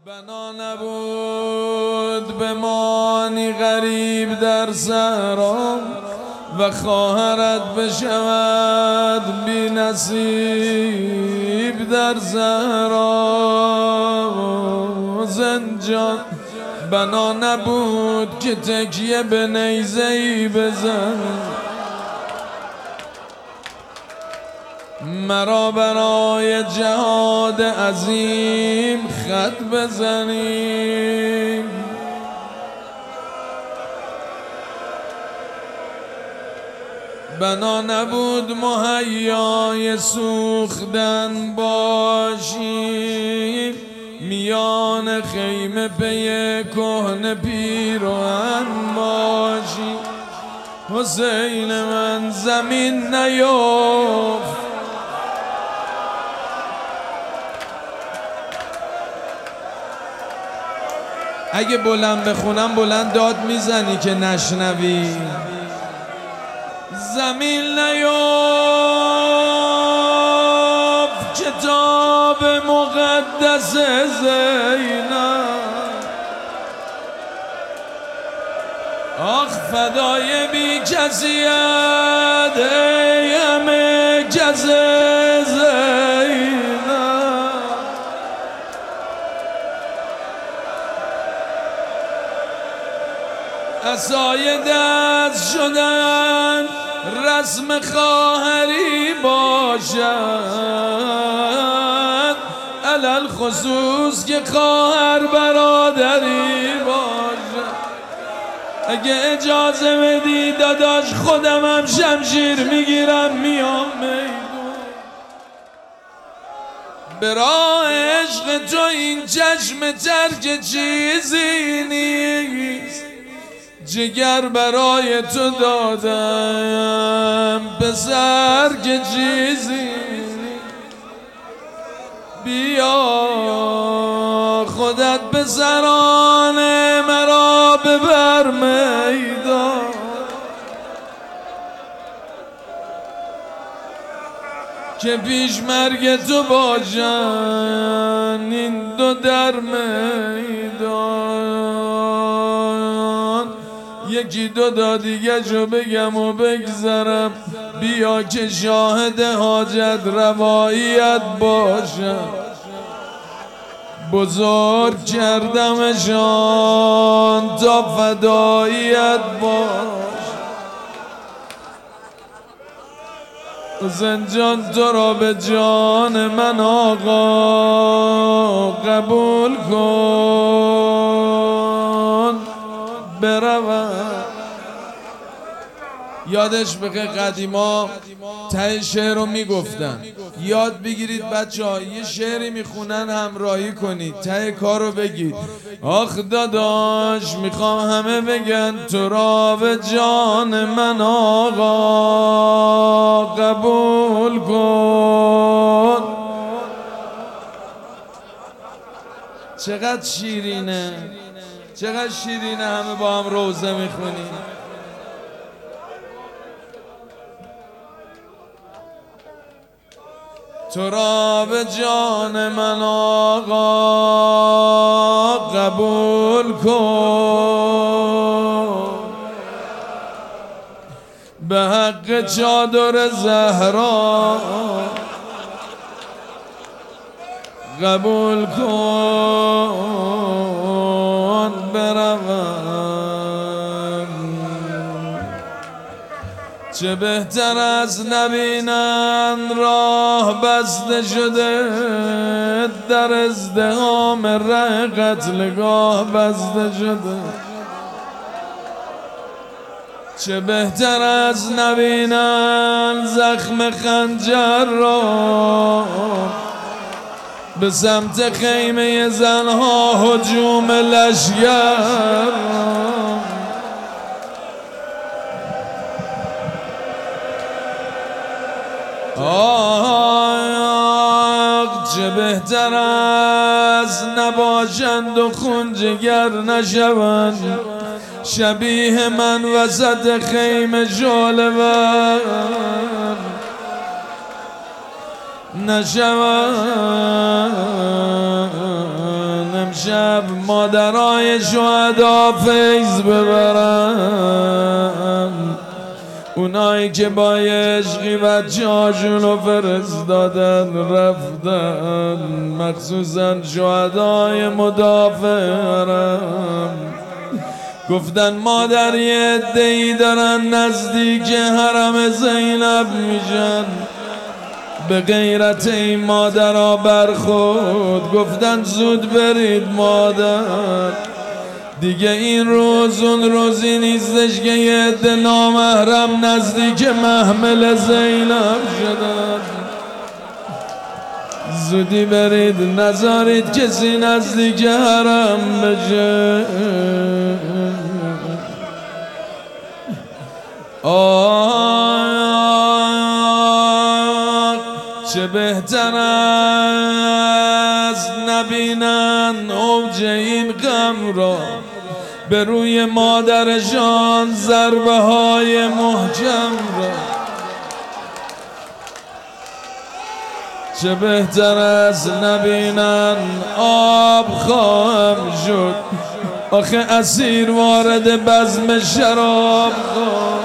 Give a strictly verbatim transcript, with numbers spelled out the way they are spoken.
بنا نبود بمانی غریب در صحرا و خواهرت بشود بی نصیب در صحرا. زنجان بنا نبود که تکیه به نیزه‌ای بزن، مرا برای جهاد عظیم خط بزنیم. بنا نبود مهیای سوختن باشیم، میان خیمه پی کهنه پیراهن باشیم. حسین من زمین نیفت، اگه بلند بخونم بلند داد میزنی که نشنوی. زمین نیفت کتاب مقدس زینب، آخ فدای بی کسیت ای همه کس زینب. عصای دست شدن رسم خواهری باشد، علل خصوص که خواهر برادری باشد. اگه اجازه بدی داداش خودم هم شمشیر میگیرم میام میدون. به راه عشق تو این چشم ترک چیزی نیست، جگر برای تو دادم پسر که چیزی. بیا خودت پسران مرا ببر میدان، که پیش مرگ تو باشن این دو در میدان. یکی دو دا دیگه جو بگم و بگذرم، بیا که شاهد حاجت رواییت باشم. بزرگ کردمشان تا فداییت باشم. زنجان تو را به جان من آقا قبول کن بروم. یادش بخیر قدیما ته شعر رو میگفتن، یاد بگیرید بچه ها، یه شعری میخونن همراهی کنید، ته کار رو بگید. آخ داداش میخوام همه بگن تو را به جان من آقا قبول کن. چقدر شیرینه، چقدر شیرینه، همه با هم روزه میخونیم. تو را به جان من آقا قبول کن، به حق چادر زهرا قبول کن بروم. چه بهتر از نبینن راه بسته شده، در ازدحام ره قتلگاه بسته شده. چه بهتر از نبینن زخم خنجر را، به سمت خیمه زنها هجوم لشگر. آه چه بهتر از نباشند و خون جگر نشوند، شبیه من وسط خیمه شعله ور نشوند. امشب مادرای شهدا فیض ببرن، اونایی که با عشقی بچه هاشونو فرستادن رفتن، مخصوصا شهدای مدافع حرم. گفتن مادر یه عده‌ای دارن نزدیک حرم زینب میشن، به غیرت این مادرها برخورد. گفتن زود برید مادر، دیگه این روز اون روزی نیستش که یه عده نامحرم نزدیک محمل زینب شدن. زودی برید نذارید کسی نزدیک حرم بشه. آه چه بهتر است نبینن اوج این غم را، به روی مادرشان ضربه های محکم را. چه بهتر است نبینن آب خواهم شد، آخه اسیر وارد بزم شراب خواهم.